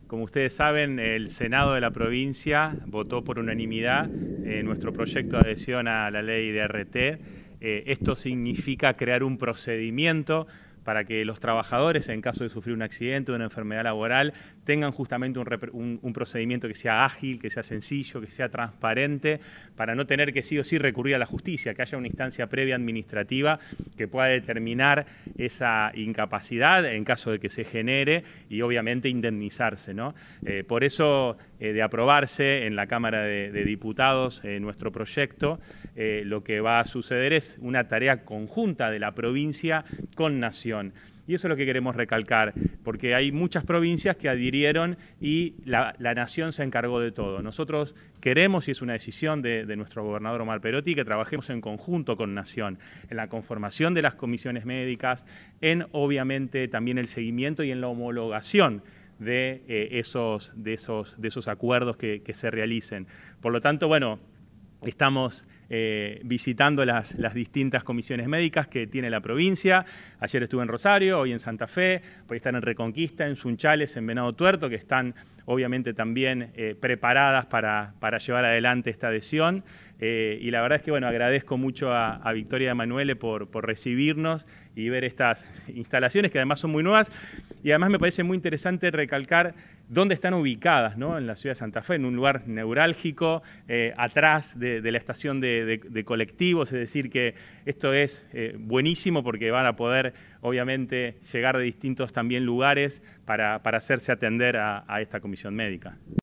Como ustedes saben, el Senado de la provincia votó por unanimidad nuestro proyecto de adhesión a la ley de RT. Esto significa crear un procedimiento para que los trabajadores, en caso de sufrir un accidente o una enfermedad laboral, tengan justamente un procedimiento que sea ágil, que sea sencillo, que sea transparente, para no tener que sí o sí recurrir a la justicia, que haya una instancia previa administrativa que pueda determinar esa incapacidad en caso de que se genere y obviamente indemnizarse, ¿no? Por eso, de aprobarse en la Cámara de Diputados nuestro proyecto, lo que va a suceder es una tarea conjunta de la provincia con Nación. Y eso es lo que queremos recalcar, porque hay muchas provincias que adhirieron y la Nación se encargó de todo. Nosotros queremos, y es una decisión de nuestro gobernador Omar Perotti, que trabajemos en conjunto con Nación, en la conformación de las comisiones médicas, en obviamente también el seguimiento y en la homologación de esos acuerdos que se realicen. Por lo tanto, bueno, estamos visitando las distintas comisiones médicas que tiene la provincia. Ayer estuve en Rosario, hoy en Santa Fe, voy a estar en Reconquista, en Sunchales, en Venado Tuerto, que están obviamente también preparadas para llevar adelante esta adhesión. Y la verdad es que bueno, agradezco mucho a Victoria Emanuele por recibirnos y ver estas instalaciones que además son muy nuevas. Y además me parece muy interesante recalcar dónde están ubicadas, ¿no? En la ciudad de Santa Fe, en un lugar neurálgico, atrás de la estación de colectivos, es decir que esto es buenísimo porque van a poder obviamente llegar de distintos también lugares para hacerse atender a esta comisión médica.